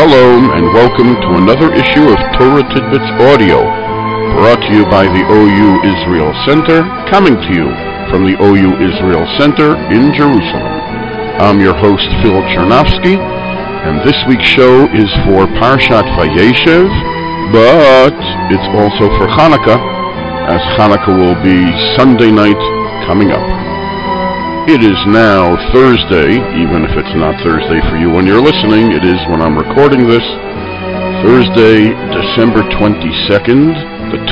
Shalom and welcome to another issue of Torah Tidbits Audio, brought to you by the OU Israel Center, coming to you from the OU Israel Center in Jerusalem. I'm your host Phil Chernovsky, and this week's show is for Parshat Vayeshev, but it's also for Hanukkah, as Hanukkah will be Sunday night coming up. It is now Thursday, even if it's not Thursday for you when you're listening. It is when I'm recording this. Thursday, December 22nd, the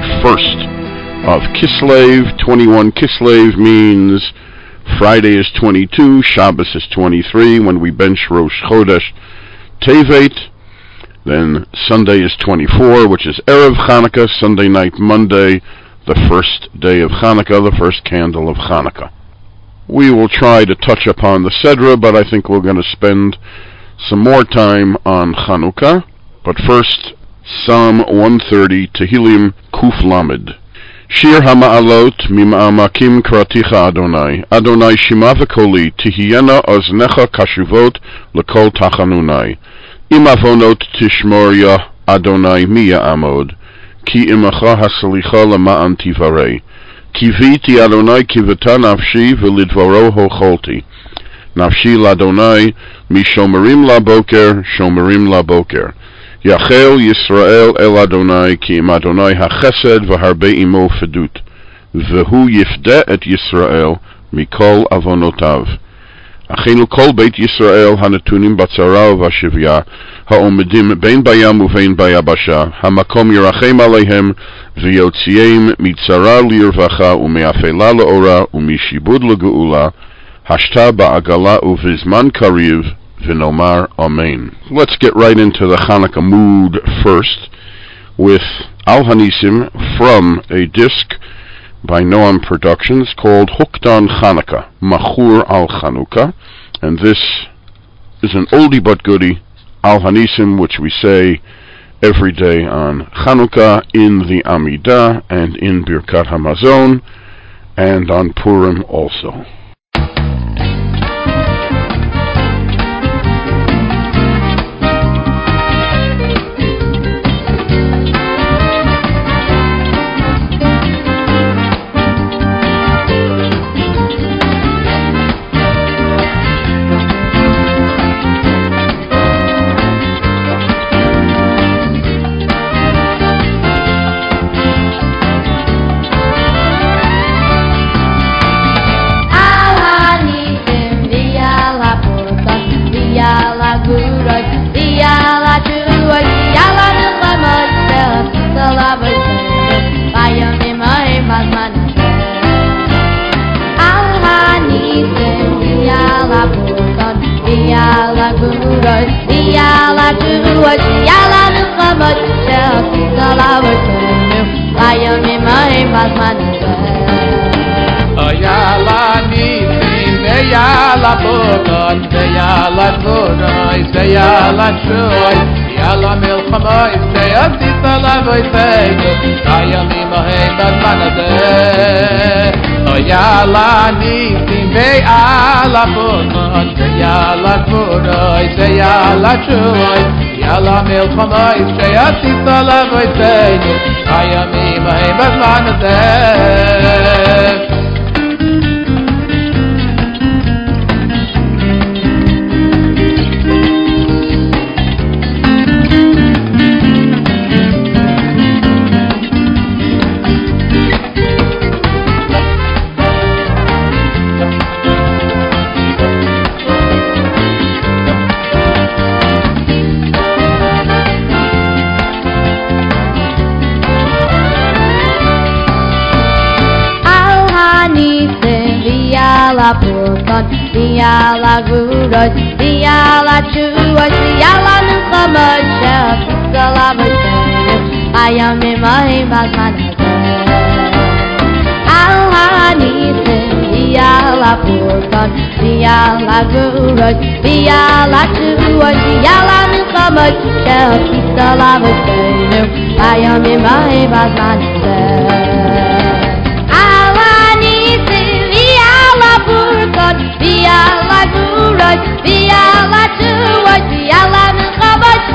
21st of Kislev. 21 Kislev means Friday is 22, Shabbos is 23, when we bench Rosh Chodesh Tevet. Then Sunday is 24, which is Erev Hanukkah, Sunday night, Monday, the first day of Hanukkah, the first candle of Hanukkah. We will try to touch upon the Sedra, but I think we're going to spend some more time on Chanukah. But first, Psalm 130, Tehillim Kuf Lamed. Shir HaMa'alot Mima'amakim Kraticha Adonai. Adonai Shima V'Koli, Tihiyena Oznecha Kashuvot L'Kol Tachanunai. Im Avonot Tishmoria Adonai Miya Amod. Ki Imacha Hasalicha Lama'an Tivarei. Kiviti Adonai kivita nafshi v'lidvaro hocholti. Nafshi l'Adonai mishomerim laboker shomerim laboker. Yachel Yisrael el Adonai ki im Adonai hachesed v'harbe imo fedut. V'hu yifde et Yisrael mikol avonotav. Achenu kol beit Yisrael hanetunim batzara v'ashivya ha'omedim bein bayam uvein bayabasha hamakom yirachem aleihem v'yotziim mitzara lirvacha umeafela leora umishibud legeula hashta ba'agala uvizman kariv v'nomar amen. Let's get right into the Hanukkah mood first with Al Hanisim from a disc by Noam Productions called Hooked on Hanukkah, Machur al Chanukah, and this is an oldie but goodie, Al Hanisim, which we say every day on Chanukah in the Amidah and in Birkat Hamazon, and on Purim also. Yalla bogon, yalla toroy, yalla choy, yalla milchamoy, yalla lavoy feigo, ayami mohem bad manade. Yalla nisim ve yalla bogon, yalla toroy, yalla choy, yalla milchamoy, yalla lavoy feigo, ayami mohem bad manade. Yalla gurot, yalla chuot, yalla nuchamot, shafisalavatayim, ayam imahim bazmanazeh. Al hanisim, yalla purkon, yalla gurot, yalla chuot, yalla nuchamot, shafisalavatayim, ayam imahim bazmanazeh. Via la gurot, via la chuot, via la nuchamot,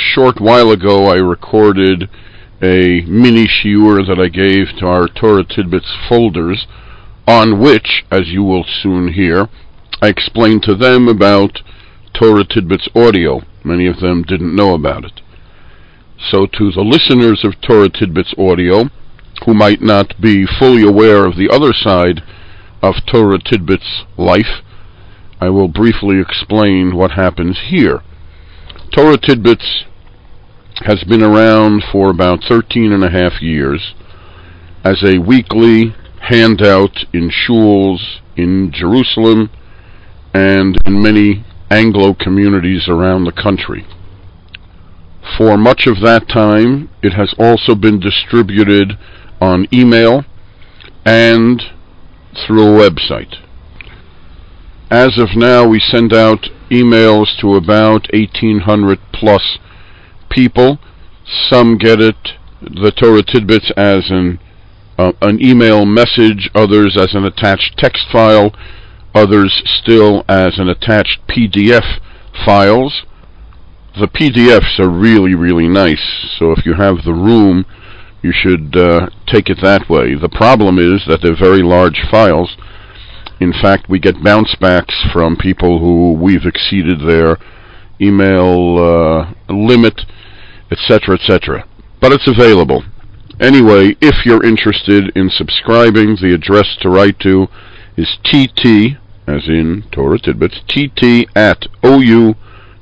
short while ago I recorded a mini shiur that I gave to our Torah Tidbits folders, on which, as you will soon hear, I explained to them about Torah Tidbits audio. Many of them didn't know about it. So to the listeners of Torah Tidbits audio, who might not be fully aware of the other side of Torah Tidbits life, I will briefly explain what happens here. Torah Tidbits has been around for about 13 and a half years as a weekly handout in shuls in Jerusalem and in many Anglo communities around the country. For much of that time, it has also been distributed on email and through a website. As of now, we send out emails to about 1,800 plus people. Some get it, the Torah Tidbits, as an email message, others as an attached text file, others still as an attached PDF files. The PDFs are really, really nice, so if you have the room, you should take it that way. The problem is that they're very large files. In fact, we get bounce backs from people who we've exceeded their email limit, etc., etc. But it's available. Anyway, if you're interested in subscribing, the address to write to is TT, as in Torah Tidbits, TT@OU.org.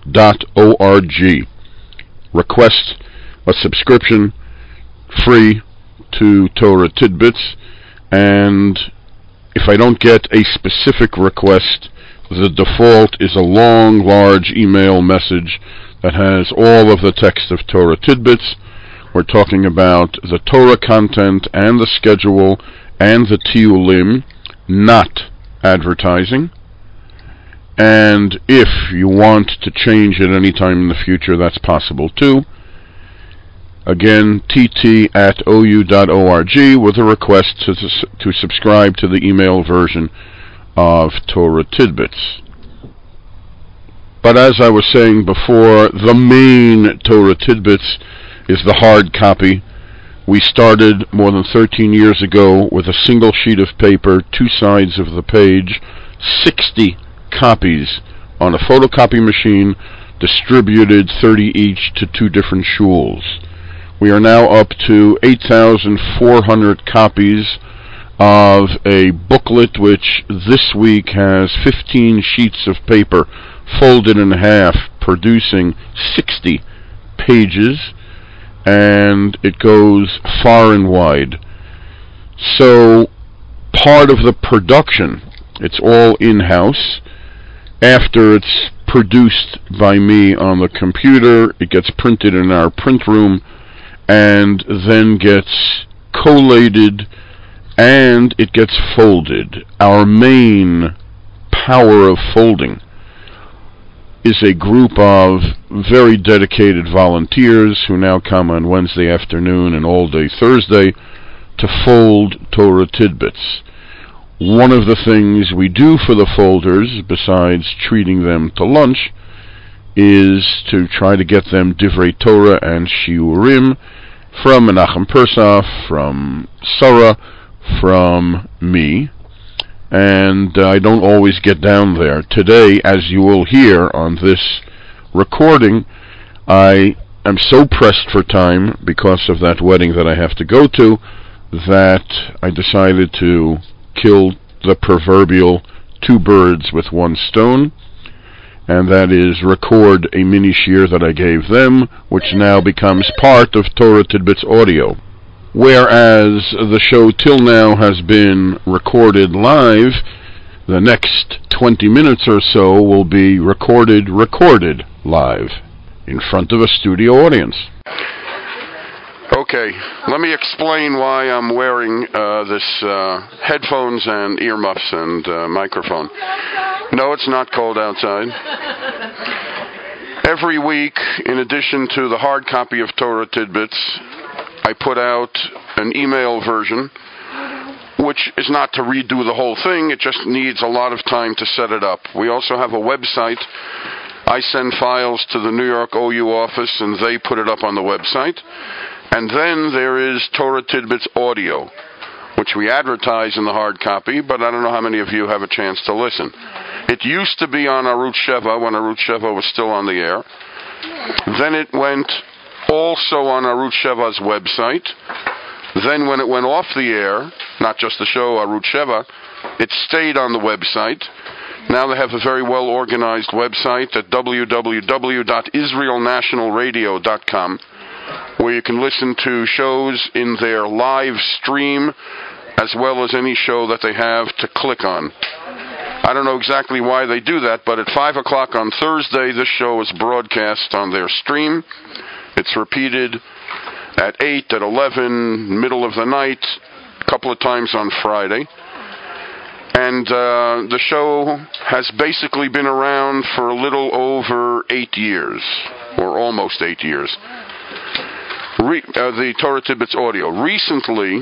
Request a subscription free to Torah Tidbits, and if I don't get a specific request, the default is a long, large email message that has all of the text of Torah Tidbits. We're talking about the Torah content and the schedule and the Tiyulim, not advertising. And if you want to change at any time in the future, that's possible too. Again, tt@ou.org with a request to subscribe to the email version of Torah Tidbits. But as I was saying before, the main Torah Tidbits is the hard copy. We started more than 13 years ago with a single sheet of paper, 2 sides of the page, 60 copies on a photocopy machine, distributed 30 each to 2 different shuls. We are now up to 8,400 copies of a booklet which this week has 15 sheets of paper folded in half, producing 60 pages, and it goes far and wide. So part of the production, it's all in-house. After it's produced by me on the computer, it gets printed in our print room and then gets collated and it gets folded. Our main power of folding is a group of very dedicated volunteers who now come on Wednesday afternoon and all day Thursday to fold Torah Tidbits. One of the things we do for the folders, besides treating them to lunch, is to try to get them Divrei Torah and Shiurim from Menachem Persaf, from Sarah, from me, and I don't always get down there. Today, as you will hear on this recording, I am so pressed for time because of that wedding that I have to go to that I decided to kill the proverbial 2 birds with 1 stone, and that is record a mini shiur that I gave them, which now becomes part of Torah Tidbits audio. Whereas the show till now has been recorded live, the next 20 minutes or so will be recorded live in front of a studio audience. Okay, let me explain why I'm wearing this headphones and earmuffs and microphone. No, it's not cold outside. Every week, in addition to the hard copy of Torah Tidbits, I put out an email version, which is not to redo the whole thing, it just needs a lot of time to set it up. We also have a website I send files to the New York OU office, and they put it up on the website. And then there is Torah Tidbits Audio, which we advertise in the hard copy, but I don't know how many of you have a chance to listen. It used to be on Arutz Sheva, when Arutz Sheva was still on the air. Then it went also on Arutz Sheva's website. Then when it went off the air, not just the show, Arutz Sheva, it stayed on the website. Now they have a very well-organized website at www.israelnationalradio.com, where you can listen to shows in their live stream, as well as any show that they have to click on. I don't know exactly why they do that, but at 5 o'clock on Thursday, this show is broadcast on their stream. It's repeated at 8, at 11, middle of the night, a couple of times on Friday. And the show has basically been around for a little over 8 years, or almost 8 years. The Torah Tidbits Audio. Recently,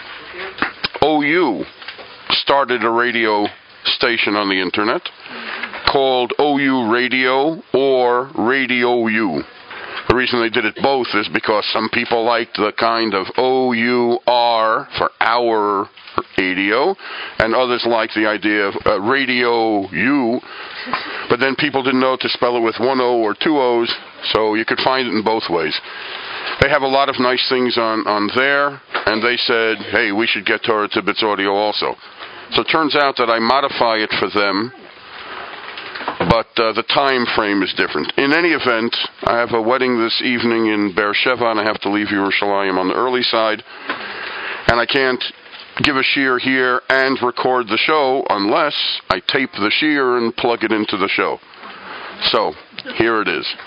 OU started a radio station on the internet called OU Radio or Radio U. The reason they did it both is because some people liked the kind of OUR for our radio, and others liked the idea of Radio U, but then people didn't know to spell it with one O or two O's, so you could find it in both ways. They have a lot of nice things on there, and they said, hey, we should get Torah Tidbits Audio also. So it turns out that I modify it for them, but the time frame is different. In any event, I have a wedding this evening in Beersheba, and I have to leave Yerushalayim on the early side, and I can't give a shiur here and record the show unless I tape the shiur and plug it into the show. So, here it is.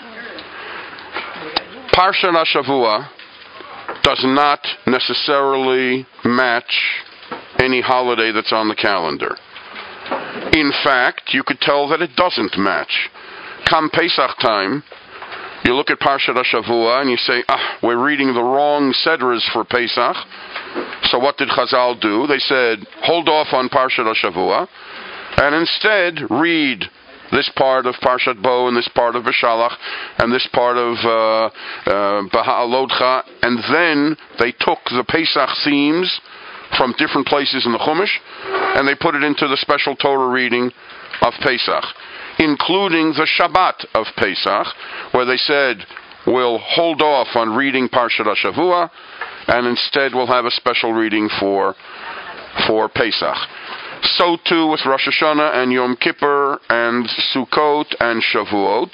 Parshat HaShavua does not necessarily match any holiday that's on the calendar. In fact, you could tell that it doesn't match. Come Pesach time, you look at Parshat HaShavua and you say, we're reading the wrong sedras for Pesach. So what did Chazal do? They said, hold off on Parshat HaShavua, and instead read this part of Parshat Bo, and this part of Beshalach, and this part of Baha'alodcha, and then they took the Pesach themes from different places in the Chumash, and they put it into the special Torah reading of Pesach, including the Shabbat of Pesach, where they said, we'll hold off on reading Parshat HaShavua, and instead we'll have a special reading for Pesach. So too with Rosh Hashanah and Yom Kippur and Sukkot and Shavuot.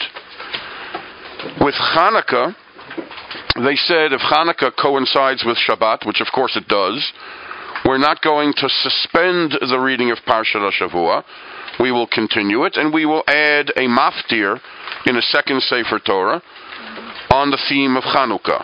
With Hanukkah, they said if Hanukkah coincides with Shabbat, which of course it does, we're not going to suspend the reading of Parshat HaShavua. We will continue it, and we will add a maftir in a second Sefer Torah on the theme of Chanukah.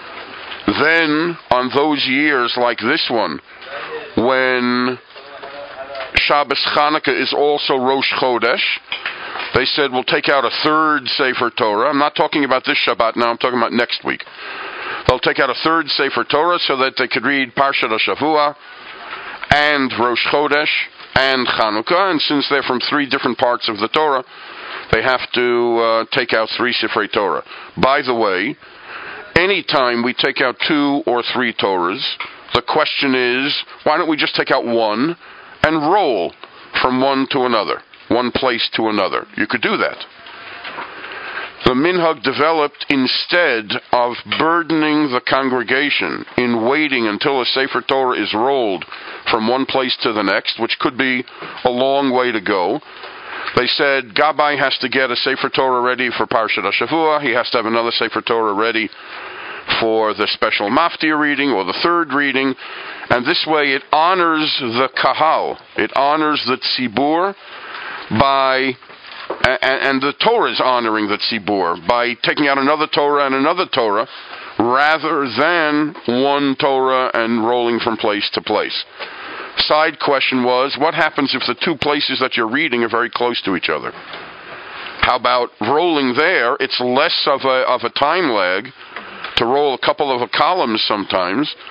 Then, on those years like this one, when Shabbos Chanukah is also Rosh Chodesh, they said we'll take out a third Sefer Torah. I'm not talking about this Shabbat now, I'm talking about next week. They'll take out a third Sefer Torah so that they could read Parshat HaShavua and Rosh Chodesh and Chanukah, and since they're from three different parts of the Torah, they have to take out three Sifrei Torah. By the way, anytime we take out 2 or 3 Torahs, the question is, why don't we just take out one and roll from one to another, one place to another? You could do that. The minhag developed instead of burdening the congregation in waiting until a Sefer Torah is rolled from one place to the next, which could be a long way to go. They said Gabbai has to get a Sefer Torah ready for Parshat HaShavua. He has to have another Sefer Torah ready for the special maftir reading or the third reading. And this way it honors the kahal. It honors the tzibur by... And the Torah is honoring the tzibur by taking out another Torah and another Torah rather than one Torah and rolling from place to place. Side question was, what happens if the 2 places that you're reading are very close to each other? How about rolling there? It's less of a time lag to roll a couple of columns sometimes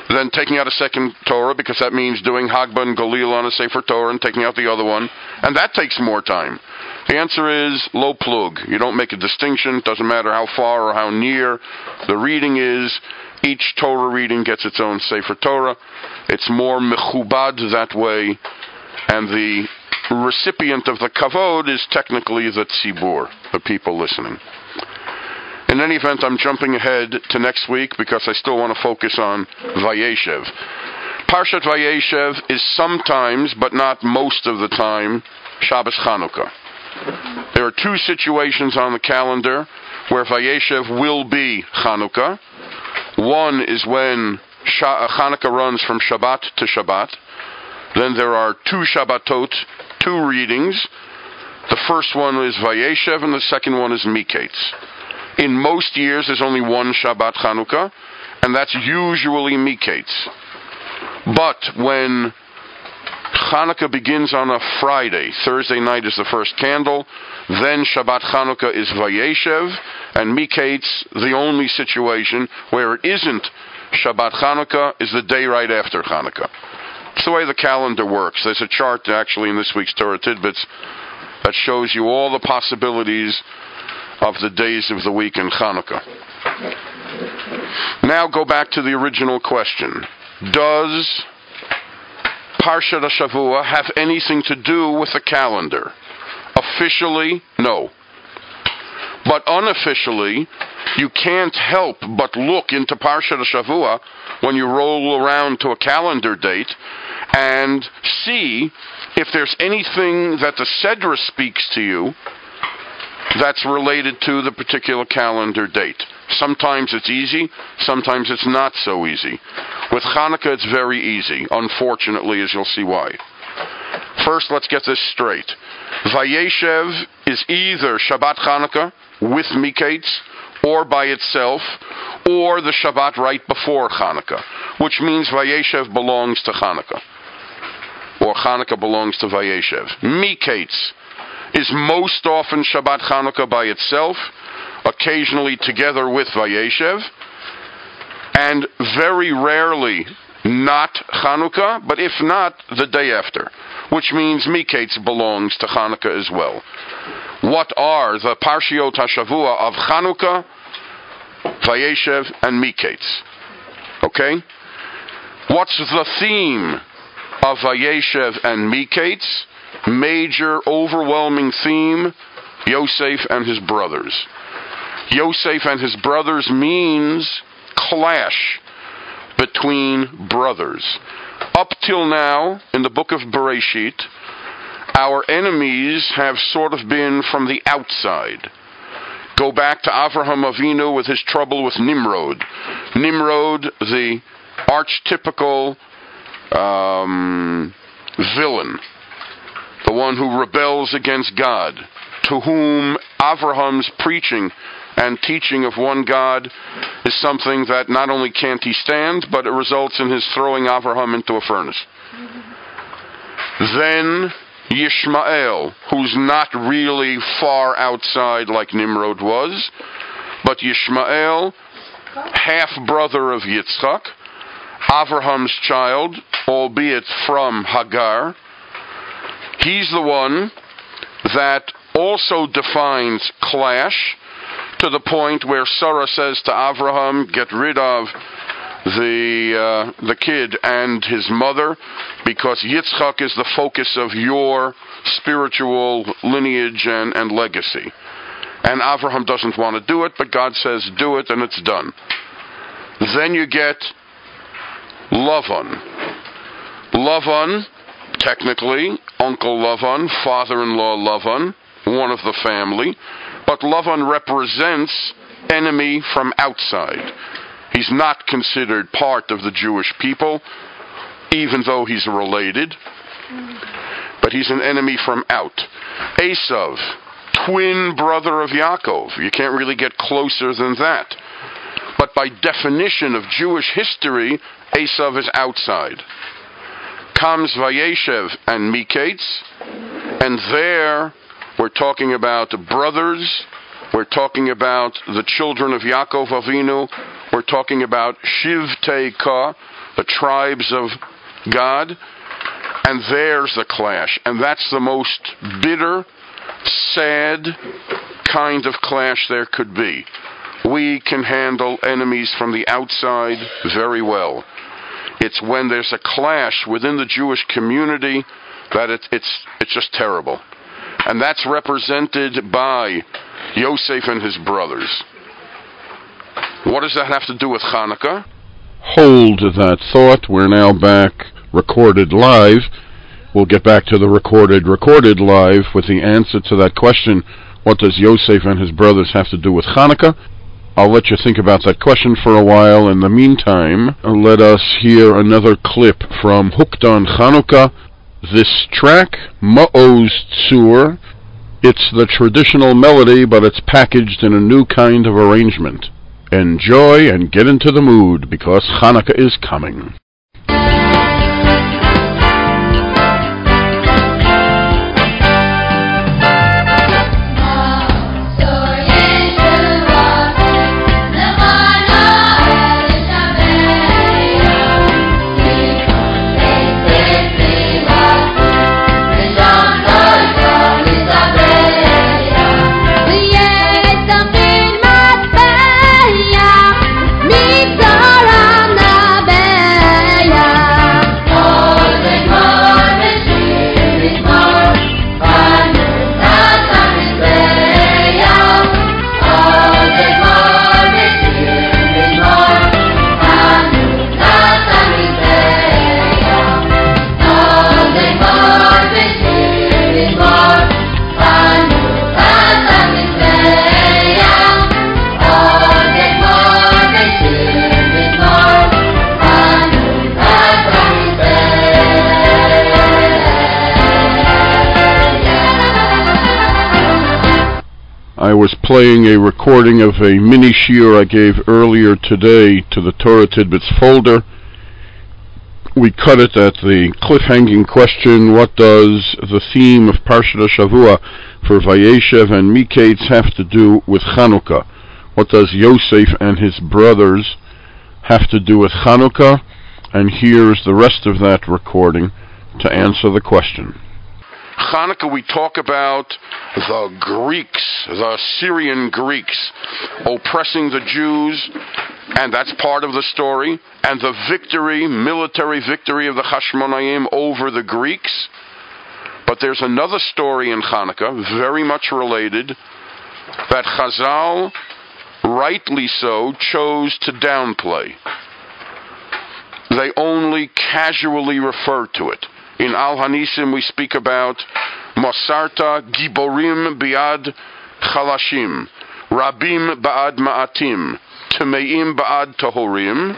then taking out a second Torah, because that means doing Hagba and Galil on a Sefer Torah and taking out the other one, and that takes more time. The answer is lo plug. You don't make a distinction. It doesn't matter how far or how near the reading is. Each Torah reading gets its own Sefer Torah. It's more mechubad that way, and the recipient of the kavod is technically the tzibur, the people listening. In any event, I'm jumping ahead to next week because I still want to focus on Vayeshev. Parshat Vayeshev is sometimes, but not most of the time, Shabbos Chanukah. There are two situations on the calendar where Vayeshev will be Chanukah. One is when Chanukah runs from Shabbat to Shabbat. Then there are two Shabbatot, two readings. The first one is Vayeshev and the second one is Miketz. In most years, there's only one Shabbat Chanukah, and that's usually Miketz. But when Chanukah begins on a Friday, Thursday night is the first candle, then Shabbat Chanukah is Vayeshev, and Miketz, the only situation where it isn't Shabbat Chanukah, is the day right after Chanukah. It's the way the calendar works. There's a chart actually in this week's Torah Tidbits that shows you all the possibilities of the days of the week in Chanukah. Now go back to the original question. Does Parshat HaShavua have anything to do with the calendar? Officially, no. But unofficially, you can't help but look into Parshat HaShavua when you roll around to a calendar date and see if there's anything that the Sedra speaks to you that's related to the particular calendar date. Sometimes it's easy, sometimes it's not so easy. With Hanukkah, it's very easy, unfortunately, as you'll see why. First, let's get this straight. Vayeshev is either Shabbat Hanukkah with Miketz, or by itself, or the Shabbat right before Hanukkah, which means Vayeshev belongs to Hanukkah, or Hanukkah belongs to Vayeshev. Miketz is most often Shabbat Chanukah by itself, occasionally together with Vayeshev, and very rarely not Chanukah, but if not, the day after, which means Miketz belongs to Chanukah as well. What are the Parshiot HaShavua of Chanukah, Vayeshev, and Miketz? Okay? What's the theme of Vayeshev and Miketz? Major, overwhelming theme, Yosef and his brothers. Yosef and his brothers means clash between brothers. Up till now, in the book of Bereshit, our enemies have sort of been from the outside. Go back to Avraham Avinu with his trouble with Nimrod. Nimrod, the archetypical villain, the one who rebels against God, to whom Avraham's preaching and teaching of one God is something that not only can't he stand, but it results in his throwing Avraham into a furnace. Then Yishmael, who's not really far outside like Nimrod was, but Yishmael, half-brother of Yitzchak, Avraham's child, albeit from Hagar. He's the one that also defines clash to the point where Sarah says to Avraham, get rid of the kid and his mother, because Yitzchak is the focus of your spiritual lineage and legacy. And Avraham doesn't want to do it, but God says do it, and it's done. Then you get Lavan. Lavan, technically, Uncle Lavan, father-in-law Lavan, one of the family, but Lavan represents enemy from outside. He's not considered part of the Jewish people, even though he's related, but he's an enemy from out. Esav, twin brother of Yaakov. You can't really get closer than that. But by definition of Jewish history, Esav is outside. Comes Vayeshev and Miketz, and there we're talking about brothers, we're talking about the children of Yaakov Avinu, we're talking about Shivtei Ka, the tribes of God, and there's the clash. And that's the most bitter, sad kind of clash there could be. We can handle enemies from the outside very well. It's when there's a clash within the Jewish community that it's just terrible. And that's represented by Yosef and his brothers. What does that have to do with Hanukkah? Hold that thought. We're now back recorded live. We'll get back to the recorded live with the answer to that question. What does Yosef and his brothers have to do with Hanukkah? I'll let you think about that question for a while. In the meantime, let us hear another clip from Hooked on Hanukkah. This track, Ma'oz Tzur, it's the traditional melody, but it's packaged in a new kind of arrangement. Enjoy and get into the mood, because Hanukkah is coming. I was playing a recording of a mini shiur I gave earlier today to the Torah Tidbits folder. We cut it at the cliffhanging question, what does the theme of Parshat Shavua for Vayeshev and Miketz have to do with Chanukah? What does Yosef and his brothers have to do with Chanukah? And here's the rest of that recording to answer the question. Hanukkah, we talk about the Greeks, the Syrian Greeks, oppressing the Jews, and that's part of the story, and the victory, military victory of the Hashmonaim over the Greeks. But there's another story in Hanukkah, very much related, that Chazal, rightly so, chose to downplay. They only casually refer to it. In Al Hanisim we speak about Mosarta Giborim Biad Chalashim, Rabim Ba'ad Ma'atim, Temeim Ba'ad Tahorim,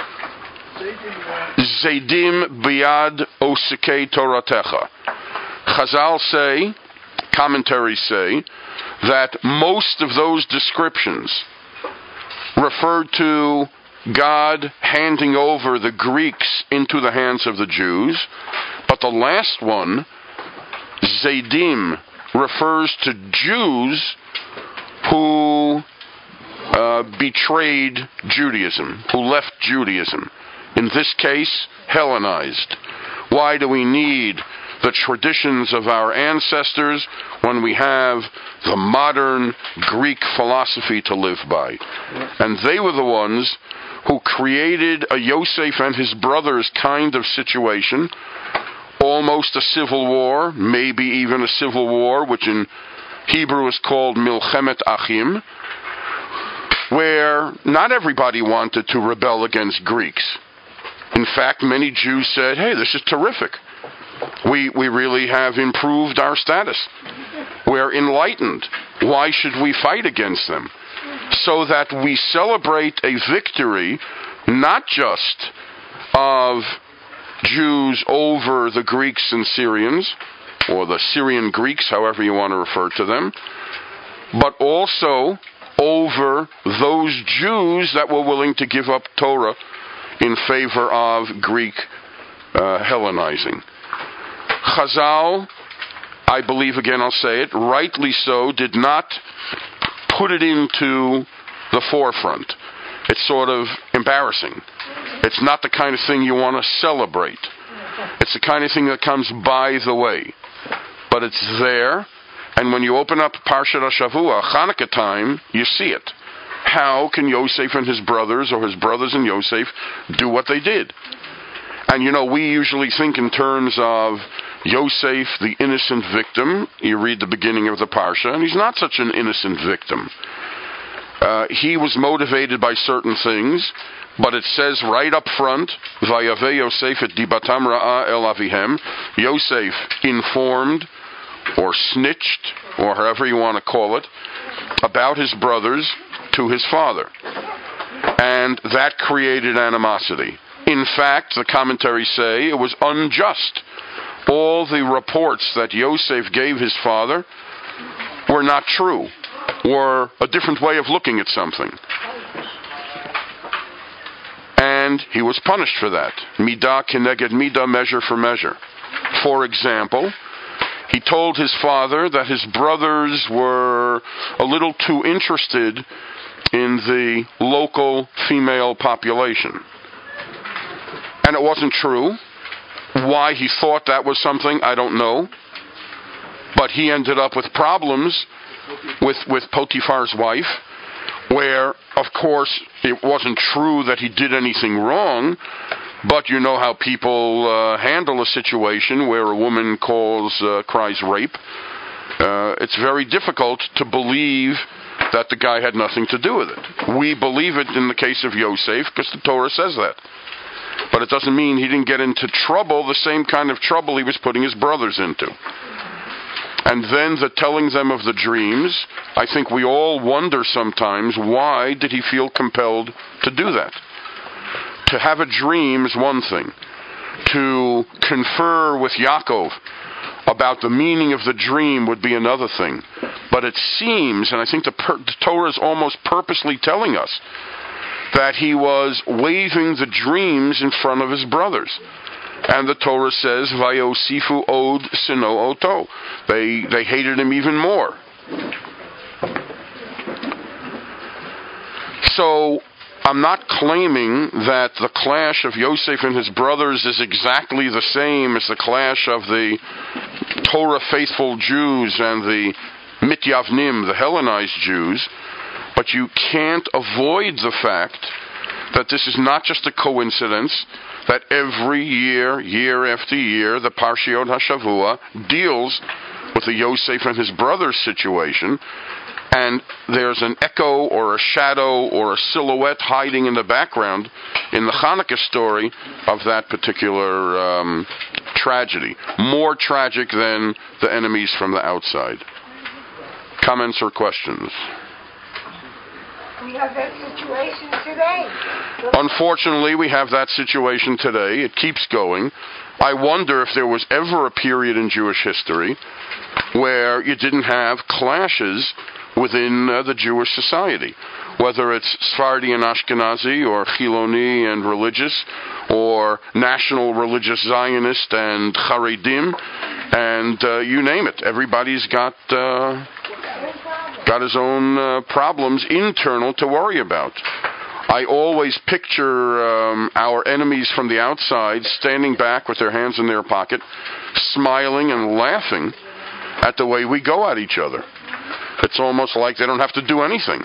Zaidim Biad Osikei Toratecha. Chazal say, commentaries say, that most of those descriptions refer to God handing over the Greeks into the hands of the Jews, but the last one, Zaidim, refers to Jews who betrayed Judaism, who left Judaism. In this case, Hellenized. Why do we need the traditions of our ancestors when we have the modern Greek philosophy to live by? And they were the ones who created a Yosef and his brothers kind of situation, almost a civil war, maybe even a civil war, which in Hebrew is called Milchemet Achim, where not everybody wanted to rebel against Greeks. In fact, many Jews said, hey, this is terrific. We really have improved our status. We're enlightened. Why should we fight against them? So that we celebrate a victory not just of Jews over the Greeks and Syrians, or the Syrian Greeks, however you want to refer to them, but also over those Jews that were willing to give up Torah in favor of Greek Hellenizing. Chazal, I believe, again I'll say it, rightly so, did not put it into the forefront. It's sort of embarrassing. It's not the kind of thing you want to celebrate. It's the kind of thing that comes by the way. But it's there, and when you open up Parshat HaShavua, Hanukkah time, you see it. How can Yosef and his brothers, or his brothers and Yosef, do what they did? And we usually think in terms of Yosef, the innocent victim. You read the beginning of the Parsha, and he's not such an innocent victim. He was motivated by certain things, but it says right up front, Vayave Yosef et dibatam ra'a el avihem. Yosef informed, or snitched, or however you want to call it, about his brothers to his father. And that created animosity. In fact, the commentaries say it was unjust. All the reports that Yosef gave his father were not true, or a different way of looking at something. And he was punished for that. Midah keneged midah, measure for measure. For example, he told his father that his brothers were a little too interested in the local female population. And it wasn't true. Why he thought that was something, I don't know. But he ended up with problems with Potiphar's wife, where, of course, it wasn't true that he did anything wrong, but you know how people handle a situation where a woman cries rape. It's very difficult to believe that the guy had nothing to do with it. We believe it in the case of Yosef, because the Torah says that. But it doesn't mean he didn't get into trouble, the same kind of trouble he was putting his brothers into. And then the telling them of the dreams, I think we all wonder sometimes, why did he feel compelled to do that? To have a dream is one thing. To confer with Yaakov about the meaning of the dream would be another thing. But it seems, and I think the Torah is almost purposely telling us, that he was waving the dreams in front of his brothers. And the Torah says, Vayosifu od sino oto. They hated him even more. So, I'm not claiming that the clash of Yosef and his brothers is exactly the same as the clash of the Torah faithful Jews and the Mityavnim, the Hellenized Jews, but you can't avoid the fact that this is not just a coincidence, that every year, year after year, the Parshiot HaShavua deals with the Yosef and his brothers situation, and there's an echo or a shadow or a silhouette hiding in the background in the Hanukkah story of that particular tragedy. More tragic than the enemies from the outside. Comments or questions? We have that situation today. Unfortunately, we have that situation today. It keeps going. I wonder if there was ever a period in Jewish history where you didn't have clashes within the Jewish society, whether it's Sephardi and Ashkenazi, or Chiloni and religious, or national religious Zionist and Haredim, and you name it. Everybody's got his own problems internal to worry about. I always picture our enemies from the outside standing back with their hands in their pocket, smiling and laughing at the way we go at each other. It's almost like they don't have to do anything.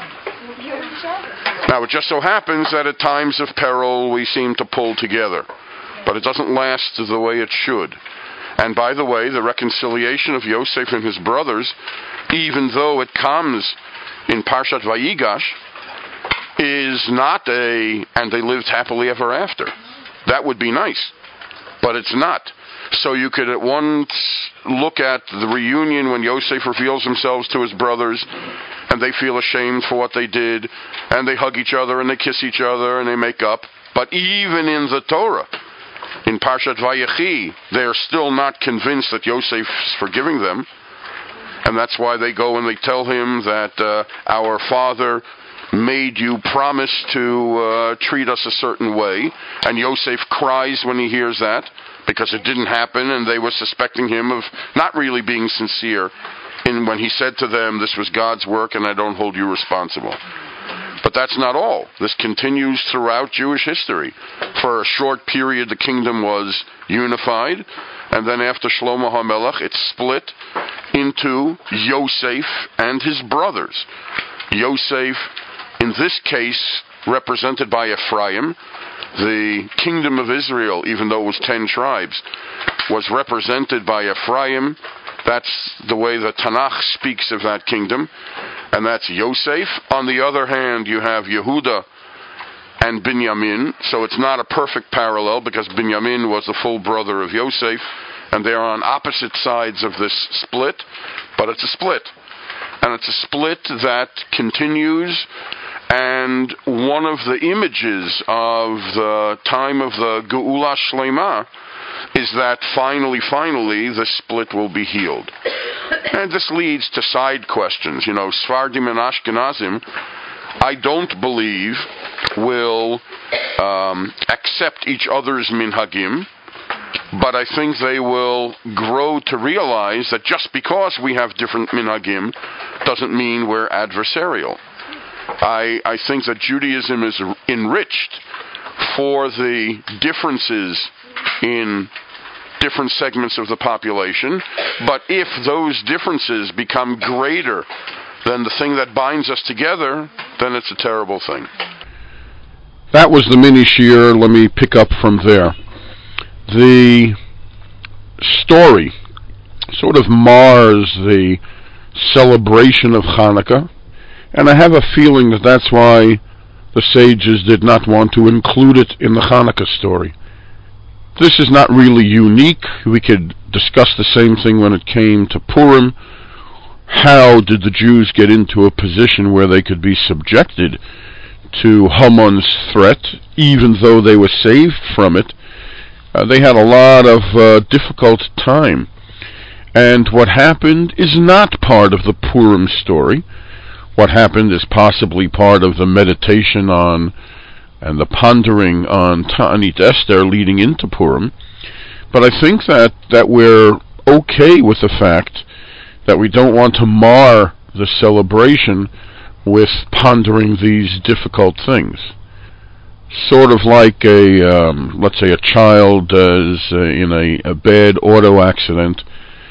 Now, it just so happens that at times of peril we seem to pull together, but it doesn't last the way it should. And by the way, the reconciliation of Yosef and his brothers, even though it comes in Parshat Vayigash, is not and they lived happily ever after. That would be nice, but it's not. So you could at once look at the reunion when Yosef reveals himself to his brothers, and they feel ashamed for what they did, and they hug each other, and they kiss each other, and they make up. But even in the Torah, in Parshat Vayechi, they are still not convinced that Yosef's forgiving them, and that's why they go and they tell him that our father made you promise to treat us a certain way, and Yosef cries when he hears that, because it didn't happen, and they were suspecting him of not really being sincere when he said to them, this was God's work and I don't hold you responsible. But that's not all. This continues throughout Jewish history. For a short period, the kingdom was unified, and then after Shlomo HaMelech, it split into Yosef and his brothers. Yosef, in this case, represented by Ephraim. The kingdom of Israel, even though it was 10 tribes, was represented by Ephraim. That's the way the Tanakh speaks of that kingdom, and that's Yosef. On the other hand, you have Yehuda and Binyamin, so it's not a perfect parallel because Binyamin was the full brother of Yosef, and they're on opposite sides of this split, but it's a split. And it's a split that continues, and one of the images of the time of the Geula Shlema is that finally, the split will be healed. And this leads to side questions. Sfardim and Ashkenazim, I don't believe, will accept each other's minhagim, but I think they will grow to realize that just because we have different minhagim doesn't mean we're adversarial. I think that Judaism is enriched for the differences in different segments of the population, but if those differences become greater than the thing that binds us together, then it's a terrible thing. That was the mini shiur. Let me pick up from there. The story sort of mars the celebration of Hanukkah, and I have a feeling that that's why the sages did not want to include it in the Hanukkah story. This is not really unique. We could discuss the same thing when it came to Purim. How did the Jews get into a position where they could be subjected to Haman's threat, even though they were saved from it? They had a lot of difficult time. And what happened is not part of the Purim story. What happened is possibly part of the meditation on and the pondering on Ta'anit Esther leading into Purim. But I think that we're okay with the fact that we don't want to mar the celebration with pondering these difficult things. Sort of like let's say a child is in a bad auto accident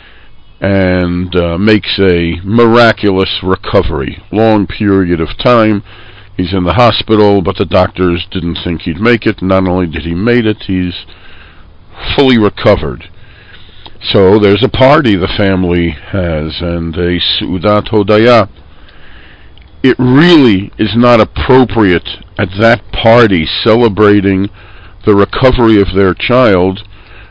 and makes a miraculous recovery. Long period of time, he's in the hospital, but the doctors didn't think he'd make it. Not only did he make it, he's fully recovered. So there's a party the family has, and a Seudat Hodaya. It really is not appropriate at that party celebrating the recovery of their child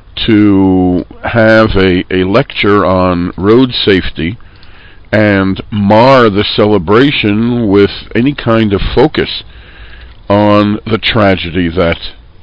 to have a lecture on road safety and mar the celebration with any kind of focus on the tragedy that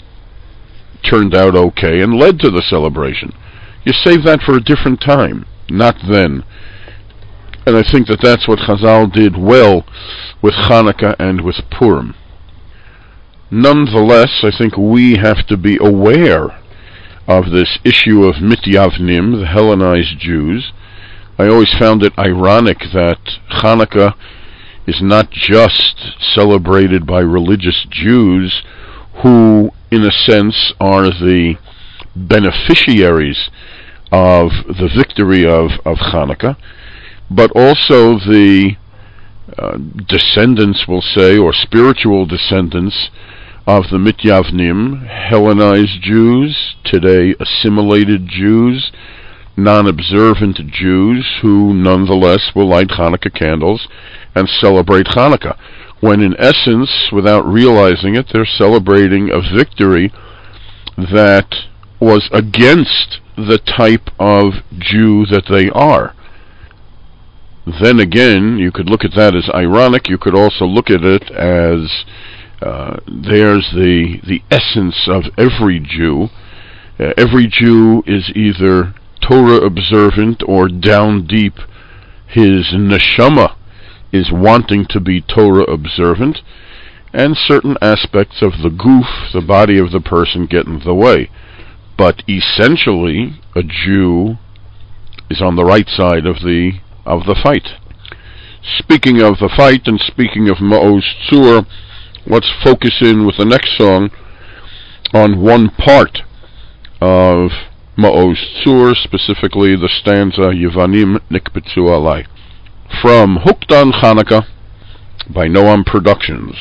turned out okay and led to the celebration. You save that for a different time, not then. And I think that that's what Chazal did well with Hanukkah and with Purim. Nonetheless, I think we have to be aware of this issue of Mityavnim, the Hellenized Jews. I always found it ironic that Hanukkah is not just celebrated by religious Jews who, in a sense, are the beneficiaries of the victory of Hanukkah, but also the descendants, we'll say, or spiritual descendants of the Mityavnim, Hellenized Jews, today assimilated Jews, non-observant Jews who nonetheless will light Hanukkah candles and celebrate Hanukkah, when in essence, without realizing it, they're celebrating a victory that was against the type of Jew that they are. Then again, you could look at that as ironic. You could also look at it as there's the essence of every Jew. Every Jew is either Torah observant or down deep his neshama is wanting to be Torah observant, and certain aspects of the goof, the body of the person, get in the way. But essentially, a Jew is on the right side of the fight. Speaking of the fight and speaking of Ma'oz Tzur, let's focus in with the next song on one part of Ma'oz Tzur, specifically the stanza Yevanim Nikbetzu Alai, from Hooked on Hanukkah by Noam Productions.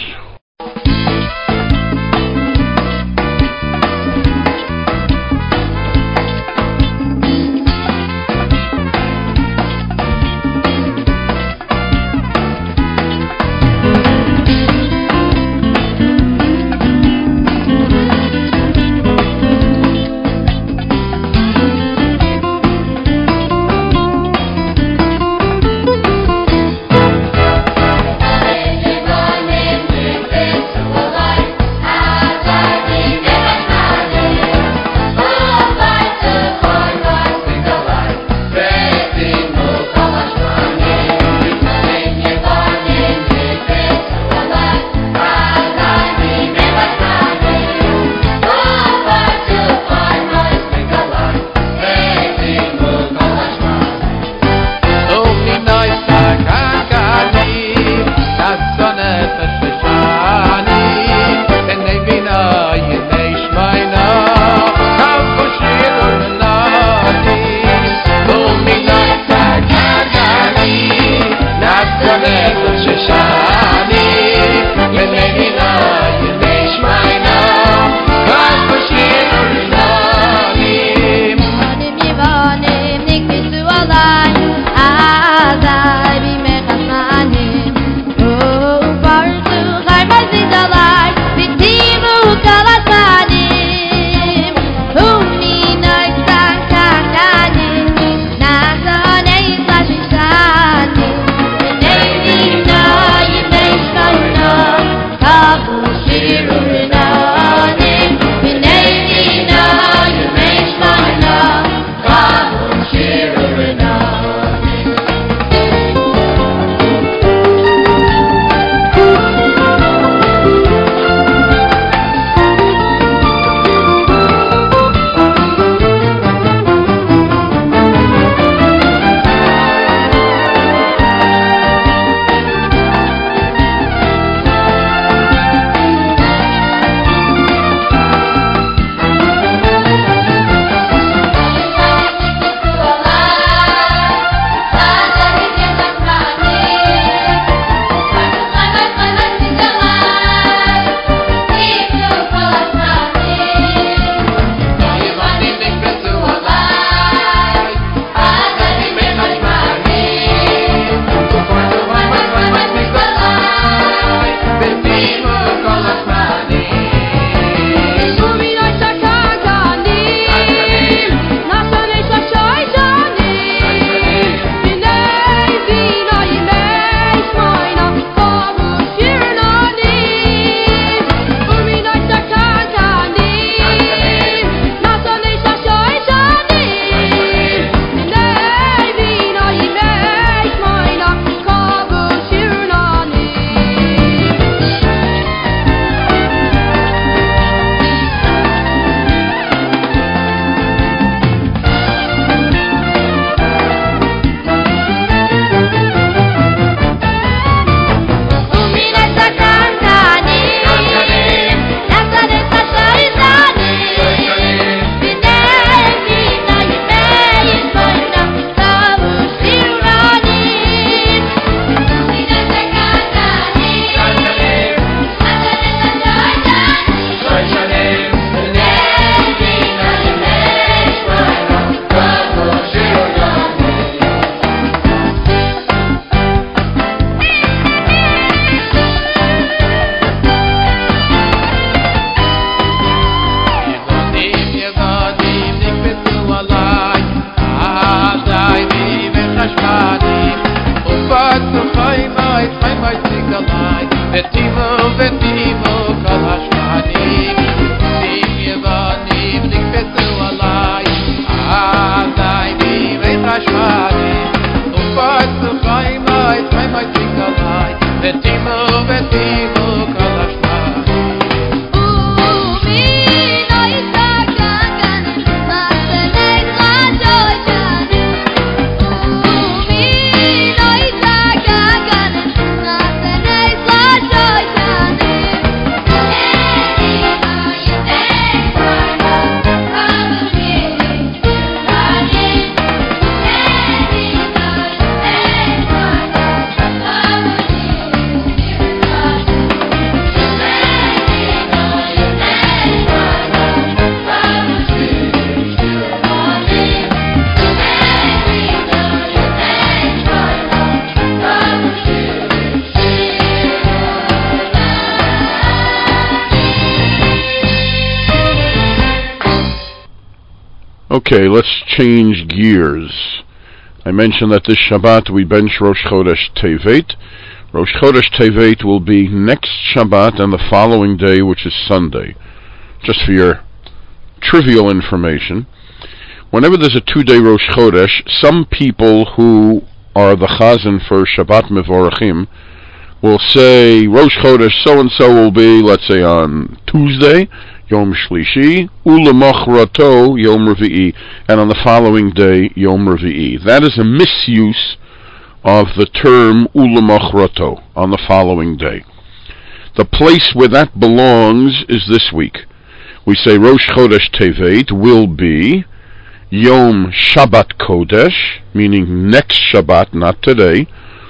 Okay, let's change gears. I mentioned that this Shabbat we bench Rosh Chodesh Tevet. Rosh Chodesh Tevet will be next Shabbat and the following day, which is Sunday. Just for your trivial information, whenever there's a 2-day Rosh Chodesh, some people who are the Chazan for Shabbat Mevorachim will say Rosh Chodesh so-and-so will be, let's say, on Tuesday, Yom Shlishi, U'lemachrato, Yom Revi'i, and on the following day, Yom Revi'i. That is a misuse of the term U'lemachrato, on the following day. The place where that belongs is this week. We say Rosh Chodesh Tevet will be Yom Shabbat Kodesh, meaning next Shabbat, not today,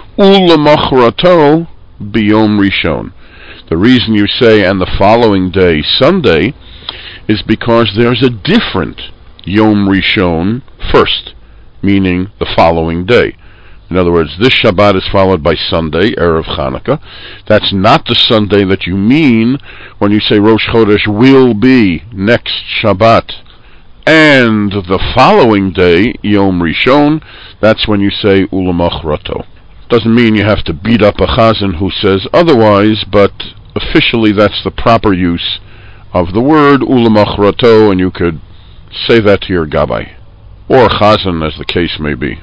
U'lemachrato b'Yom Rishon. The reason you say and the following day, Sunday, is because there's a different Yom Rishon first, meaning the following day. In other words, this Shabbat is followed by Sunday, Erev Chanukah. That's not the Sunday that you mean when you say Rosh Chodesh will be next Shabbat. And the following day, Yom Rishon, that's when you say U'lemachrato. Doesn't mean you have to beat up a chazan who says otherwise, but officially that's the proper use of the word U'lemachrato, and you could say that to your gabbai, or chazan as the case may be.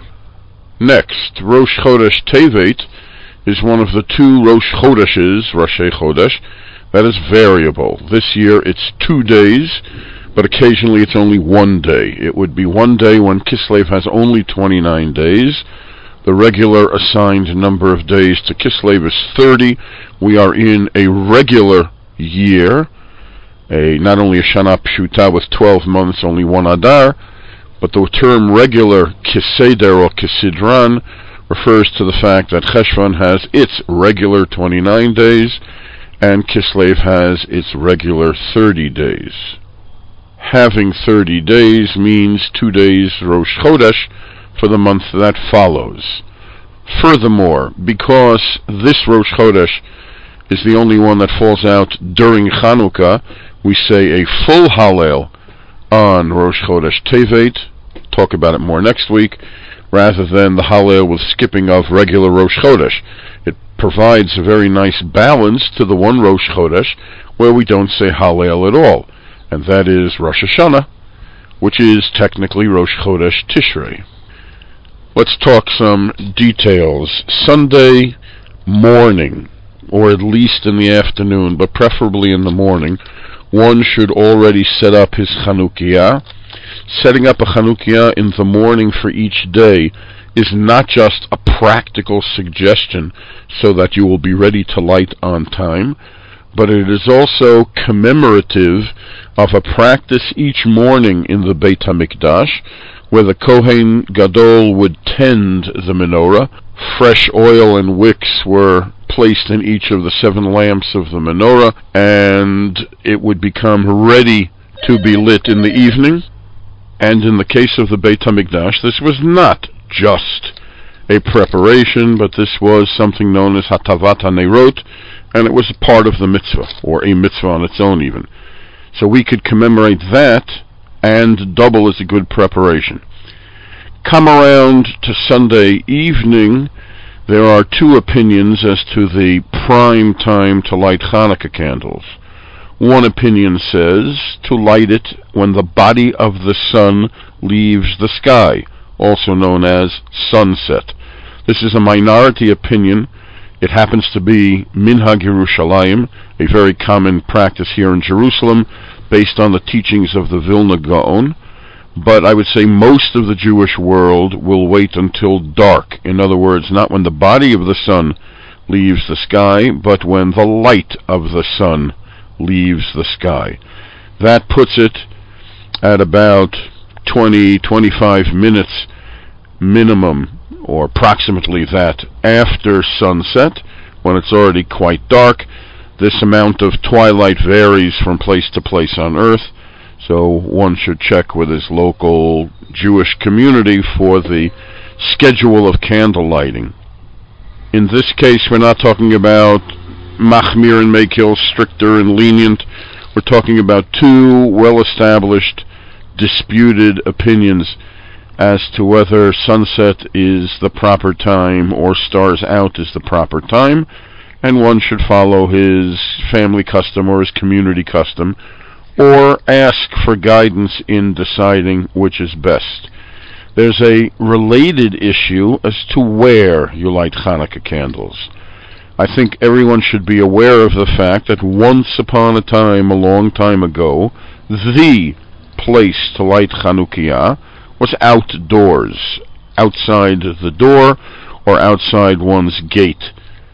Next, Rosh Chodesh Tevet is one of the 2 Rosh Chodeshes, Roshei Chodesh, that is variable. This year it's 2 days, but occasionally it's only 1 day. It would be 1 day when Kislev has only 29 days. The regular assigned number of days to Kislev is 30. We are in a regular year, not only a Shana Pshuta with 12 months, only 1 Adar, but the term regular, Kiseder or Kisidran, refers to the fact that Cheshvan has its regular 29 days, and Kislev has its regular 30 days. Having 30 days means 2 days Rosh Chodesh for the month that follows. Furthermore, because this Rosh Chodesh is the only one that falls out during Chanukah, we say a full Hallel on Rosh Chodesh Tevet. Talk about it more next week, rather than the Hallel with skipping of regular Rosh Chodesh. It provides a very nice balance to the one Rosh Chodesh where we don't say Hallel at all, and that is Rosh Hashanah, which is technically Rosh Chodesh Tishrei. Let's talk some details. Sunday morning, or at least in the afternoon, but preferably in the morning, one should already set up his Chanukiah. Setting up a Chanukiah in the morning for each day is not just a practical suggestion so that you will be ready to light on time, but it is also commemorative of a practice each morning in the Beit HaMikdash, where the Kohen Gadol would tend the menorah. Fresh oil and wicks were placed in each of the 7 lamps of the menorah, and it would become ready to be lit in the evening. And in the case of the Beit HaMikdash, this was not just a preparation, but this was something known as Hatavat HaNeirot, and it was a part of the mitzvah, or a mitzvah on its own even. So we could commemorate that, and double is a good preparation. Come around to Sunday evening, there are 2 opinions as to the prime time to light Hanukkah candles. One opinion says to light it when the body of the sun leaves the sky, also known as sunset. This is a minority opinion. It happens to be Minhag Yerushalayim, a very common practice here in Jerusalem, based on the teachings of the Vilna Gaon. But I would say most of the Jewish world will wait until dark. In other words, not when the body of the sun leaves the sky, but when the light of the sun leaves the sky. That puts it at about 20-25 minutes minimum, or approximately that, after sunset, when it's already quite dark. This amount of twilight varies from place to place on earth, so one should check with his local Jewish community for the schedule of candle lighting. In this case, we're not talking about Machmir and Mekil, stricter and lenient. We're talking about 2 well-established disputed opinions as to whether sunset is the proper time or stars out is the proper time, and one should follow his family custom or his community custom, or ask for guidance in deciding which is best. There's a related issue as to where you light Hanukkah candles. I think everyone should be aware of the fact that once upon a time, a long time ago, the place to light Chanukiah was outdoors, outside the door or outside one's gate.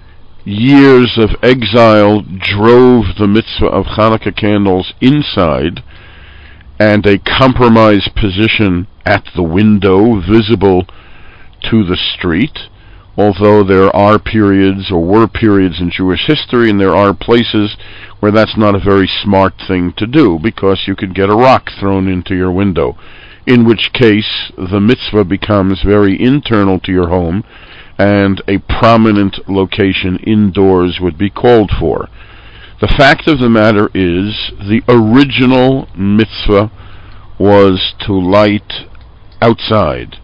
Years of exile drove the mitzvah of Hanukkah candles inside, and a compromised position at the window visible to the street, although there are periods, or were periods in Jewish history, and there are places where that's not a very smart thing to do, because you could get a rock thrown into your window, in which case the mitzvah becomes very internal to your home, and a prominent location indoors would be called for. The fact of the matter is, the original mitzvah was to light outside,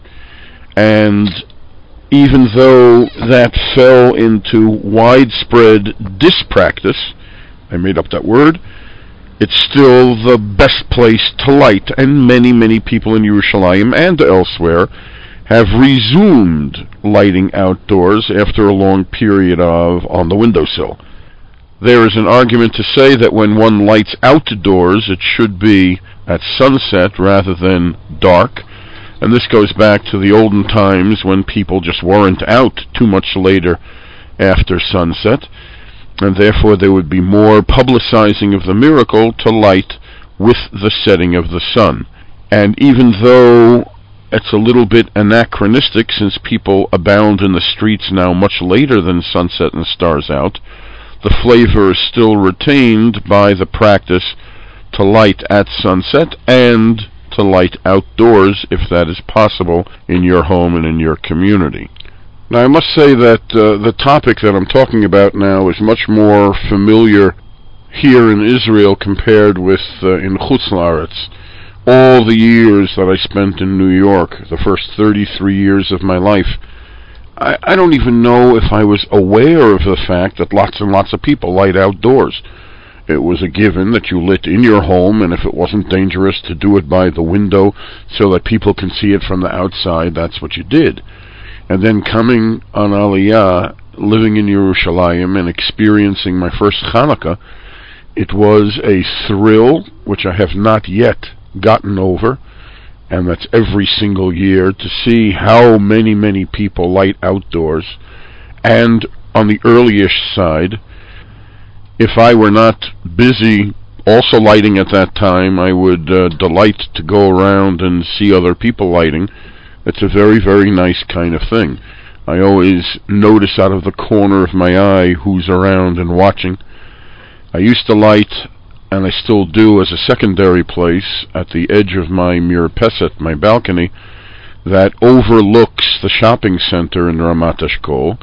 and even though that fell into widespread dispractice, I made up that word, it's still the best place to light, and many people in Yerushalayim and elsewhere have resumed lighting outdoors after a long period of on the windowsill. There is an argument to say that when one lights outdoors, it should be at sunset rather than dark, and this goes back to the olden times when people just weren't out too much later after sunset, and therefore there would be more publicizing of the miracle to light with the setting of the sun. And even though it's a little bit anachronistic, since people abound in the streets now much later than sunset and stars out, the flavor is still retained by the practice to light at sunset and to light outdoors if that is possible in your home and in your community. Now, I must say that the topic that I'm talking about now is much more familiar here in Israel compared with in Chutz La'aretz. All the years that I spent in New York, the first 33 years of my life, I don't even know if I was aware of the fact that lots and lots of people light outdoors. It was a given that you lit in your home, and if it wasn't dangerous to do it by the window so that people can see it from the outside, that's what you did. And then coming on Aliyah, living in Yerushalayim and experiencing my first Hanukkah, it was a thrill which I have not yet gotten over, and that's every single year, to see how many people light outdoors. And on the early-ish side, if I were not busy also lighting at that time, I would delight to go around and see other people lighting. It's a very nice kind of thing. I always notice out of the corner of my eye who's around and watching. I used to light, and I still do as a secondary place, at the edge of my mirpeset, my balcony, that overlooks the shopping center in Ramat Eshkol,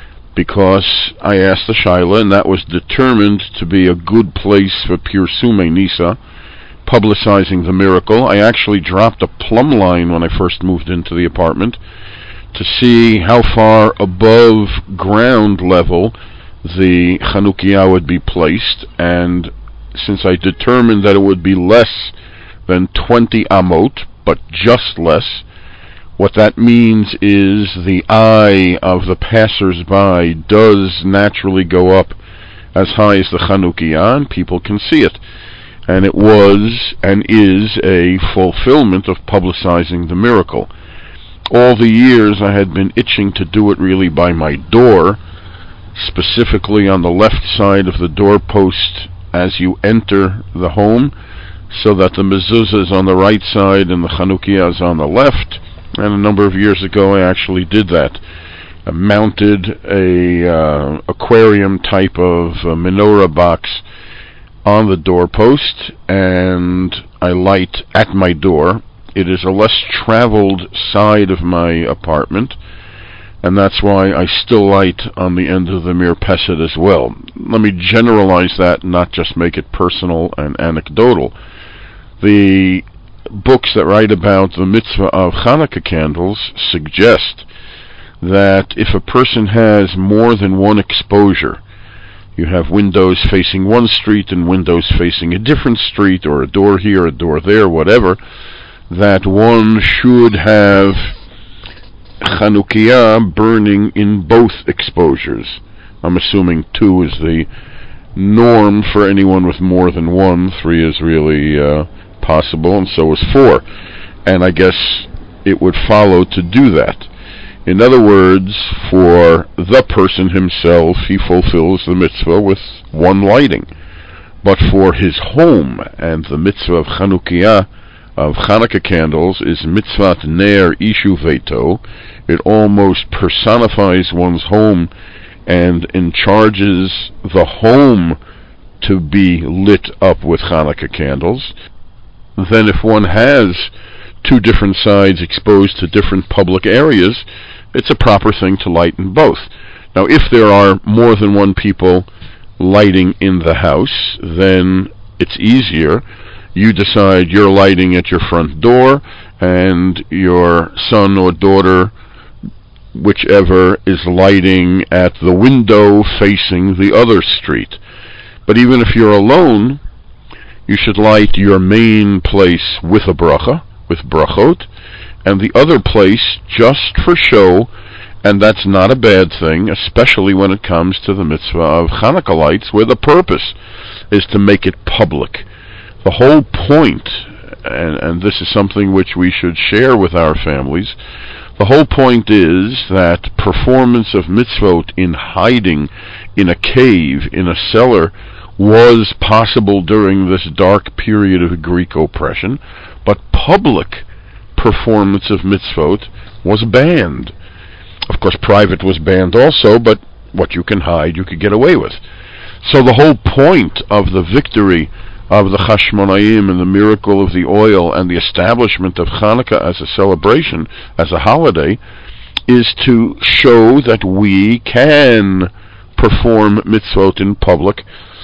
because I asked the Shaila, and that was determined to be a good place for Pirsumei Nisa, publicizing the miracle. I actually dropped a plumb line when I first moved into the apartment to see how far above ground level the Chanukiah would be placed, and since I determined that it would be less than 20 amot, but just less, what that means is the eye of the passers-by does naturally go up as high as the Chanukiah, and people can see it. And it was and is a fulfillment of publicizing the miracle. All the years I had been itching to do it really by my door, specifically on the left side of the doorpost as you enter the home, so that the mezuzah is on the right side and the Chanukiah is on the left. And a number of years ago I actually did that. I mounted a aquarium type of menorah box on the doorpost, and I light at my door. It is a less traveled side of my apartment, and that's why I still light on the end of the mirpeset as well. Let me generalize that, not just make it personal and anecdotal. The books that write about the mitzvah of Hanukkah candles suggest that if a person has more than one exposure, you have windows facing one street and windows facing a different street, or a door here, a door there, whatever, that one should have Chanukiah burning in both exposures. I'm assuming 2 is the norm for anyone with more than 1. 3 is really possible, and so is 4. And I guess it would follow to do that. In other words, for the person himself, he fulfills the mitzvah with 1 lighting. But for his home, and the mitzvah of Chanukiah, of Hanukkah candles, is mitzvat ner ishu veto. It almost personifies one's home and charges the home to be lit up with Hanukkah candles. Then if one has 2 different sides exposed to different public areas, it's a proper thing to light in both. Now, if there are more than 1 people lighting in the house, then it's easier. You decide you're lighting at your front door, and your son or daughter, whichever, is lighting at the window facing the other street. But even if you're alone, you should light your main place with a bracha, with brachot, and the other place just for show, and that's not a bad thing, especially when it comes to the mitzvah of Hanukkah lights, where the purpose is to make it public. The whole point, and this is something which we should share with our families, the whole point is that performance of mitzvot in hiding, in a cave, in a cellar, was possible during this dark period of Greek oppression, but public performance of mitzvot was banned. Of course, private was banned also, but what you can hide, you could get away with. So the whole point of the victory of the Chashmonaim and the miracle of the oil and the establishment of Hanukkah as a celebration, as a holiday, is to show that we can perform mitzvot in public,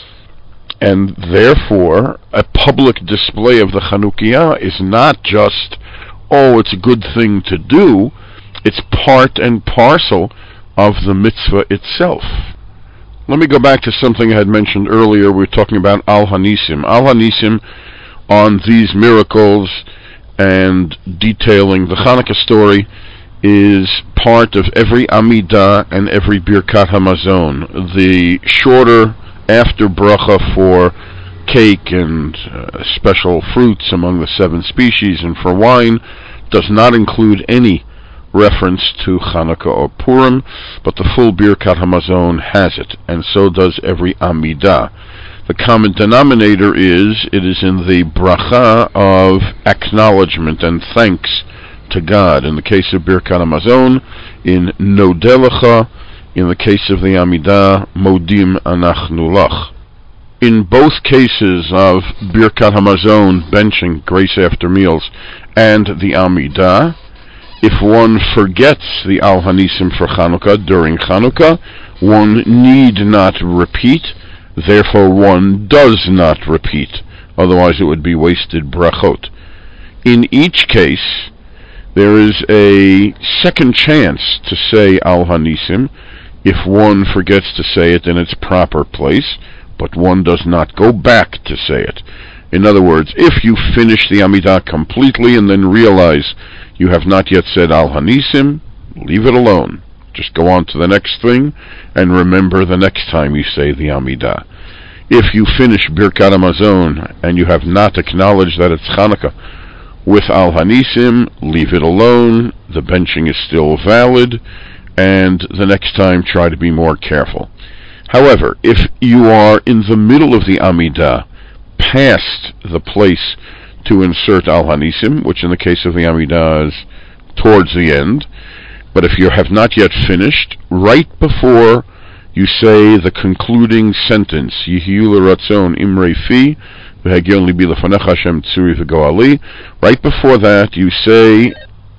and therefore a public display of the Chanukiah is not just, oh, it's a good thing to do, it's part and parcel of the mitzvah itself. Let me go back to something I had mentioned earlier. We were talking about Al-Hanisim. Al-Hanisim, on these miracles and detailing the Hanukkah story, is part of every Amidah and every Birkat Hamazon. The shorter after bracha for cake and special fruits among the 7 species and for wine does not include any reference to Hanukkah or Purim, but the full Birkat Hamazon has it, and so does every Amidah. The common denominator is, it is in the bracha of acknowledgement and thanks to God. In the case of Birkat Hamazon, in Nodelecha. In the case of the Amidah, Modim Anachnu Lach. In both cases of Birkat Hamazon, benching, grace after meals, and the Amidah, if one forgets the Al-Hanisim for Chanukah during Chanukah, one need not repeat, therefore one does not repeat, otherwise it would be wasted brachot. In each case, there is a second chance to say Al-Hanisim if one forgets to say it in its proper place, but one does not go back to say it. In other words, if you finish the Amidah completely and then realize you have not yet said Al-Hanisim, leave it alone. Just go on to the next thing and remember the next time you say the Amidah. If you finish Birkat Hamazon and you have not acknowledged that it's Chanukah with Al-Hanisim, leave it alone. The benching is still valid, and the next time try to be more careful. However, if you are in the middle of the Amidah, past the place to insert Al-Hanisim, which in the case of the Amidah is towards the end, but if you have not yet finished, right before you say the concluding sentence, Yehiyu l'ratzon imrei fi, v'hagion libi lefanecha Hashem tzuri v'goali, right before that you say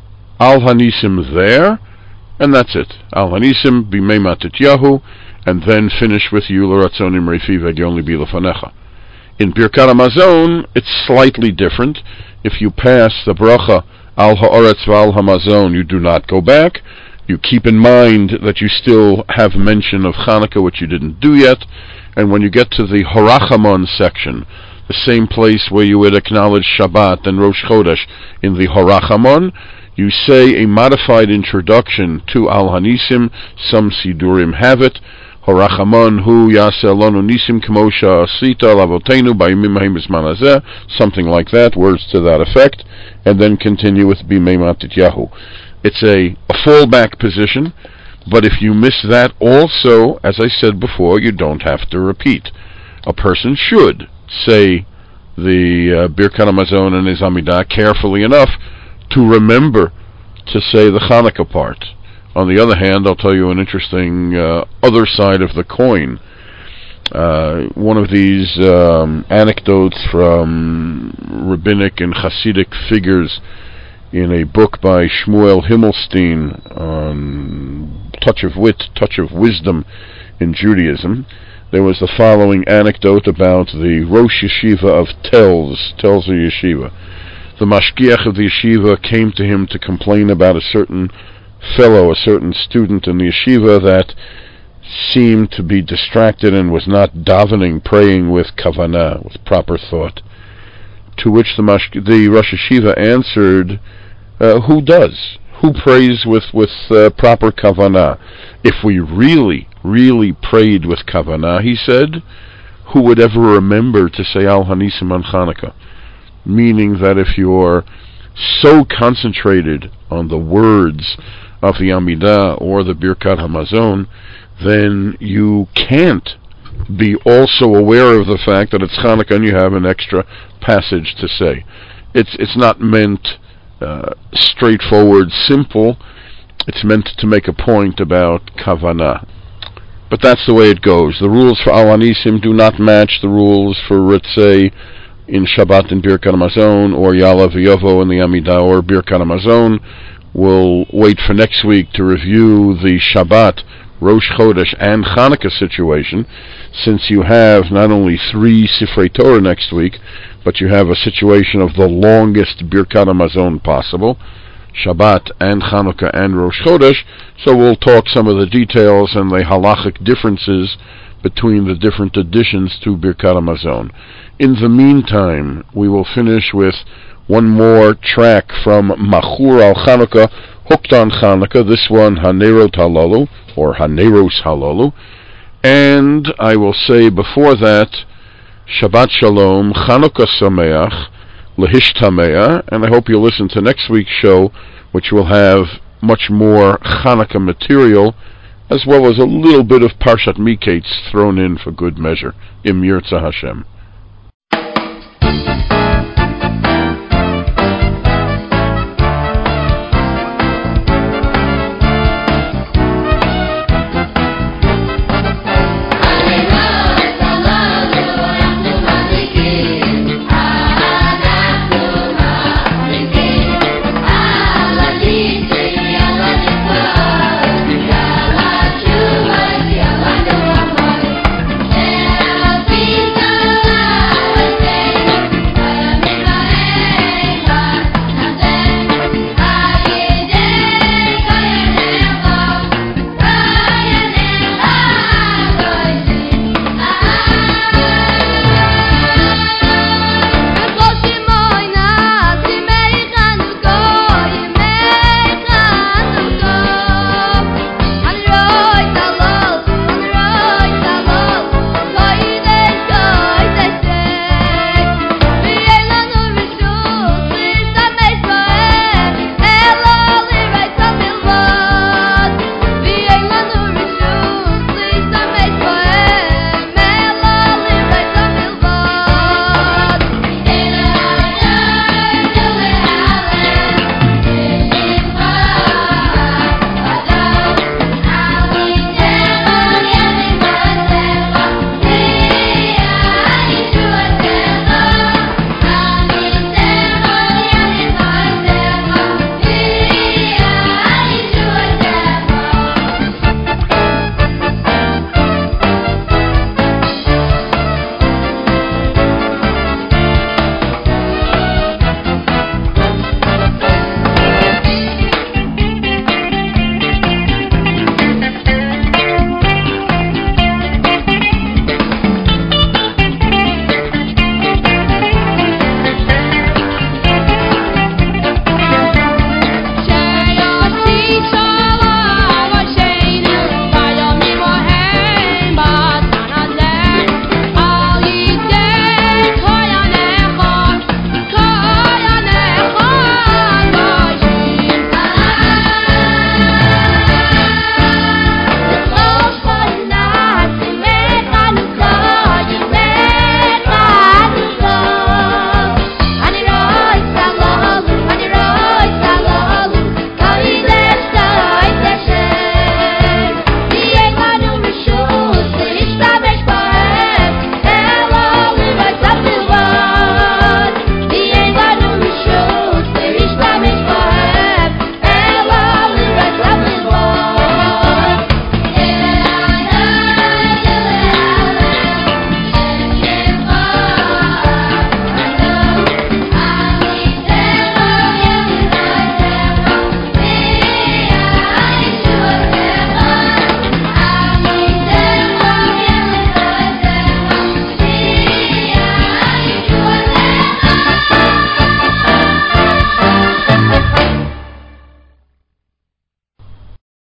Al-Hanisim there, and that's it. Al-Hanisim b'mei Matityahu, and then finish with Yehiyu l'ratzon imrei fi, v'hagion libi lefanecha. In Birkat Hamazon, it's slightly different. If you pass the bracha al ha'aretz v'al hamazon, you do not go back. You keep in mind that you still have mention of Hanukkah, which you didn't do yet. And when you get to the Horachamon section, the same place where you would acknowledge Shabbat and Rosh Chodesh in the Horachamon, you say a modified introduction to Al Hanisim. Some Sidurim have it. Horachamon hu yaseh lanu nisim k'mosha asita lavotenu b'yamim ha'im b'zman hazeh, something like that, words to that effect, and then continue with Bimei Matityahu. It's a fallback position, but if you miss that also, as I said before, you don't have to repeat. A person should say the Birkat HaMazon and his Amidah carefully enough to remember to say the Hanukkah part. On the other hand, I'll tell you an interesting other side of the coin. One of these anecdotes from rabbinic and Hasidic figures in a book by Shmuel Himmelstein on Touch of Wit, Touch of Wisdom in Judaism. There was the following anecdote about the Rosh Yeshiva of Telz Yeshiva. The mashgiach of the yeshiva came to him to complain about a certain fellow, a certain student in the yeshiva that seemed to be distracted and was not davening, praying with kavanah, with proper thought. To which the Rosh Yeshiva answered, who does? Who prays with proper kavanah? If we really prayed with kavanah, he said, who would ever remember to say Al Hanisim on Hanukkah? Meaning that if you're so concentrated on the words of the Amidah or the Birkat HaMazon, then you can't be also aware of the fact that it's Hanukkah and you have an extra passage to say. It's not meant straightforward, simple. It's meant to make a point about kavanah. But that's the way it goes. The rules for Al Hanisim do not match the rules for Ritzei in Shabbat and Birkat HaMazon, or Ya'aleh V'Yovo in the Amidah or Birkat HaMazon. We'll wait for next week to review the Shabbat, Rosh Chodesh, and Hanukkah situation, since you have not only 3 Sifrei Torah next week, but you have a situation of the longest Birkat HaMazon possible, Shabbat and Hanukkah and Rosh Chodesh. So we'll talk some of the details and the halachic differences between the different additions to Birkat HaMazon. In the meantime, we will finish with one more track from Machur al Chanukah, Hooked on Chanukah, this one Hanerot Halalu, or Haneros Halalu. And I will say before that, Shabbat Shalom, Chanukah Sameach, Lehishtamea, and I hope you'll listen to next week's show, which will have much more Chanukah material, as well as a little bit of Parshat Miketz thrown in for good measure. Im Yirtzeh Hashem.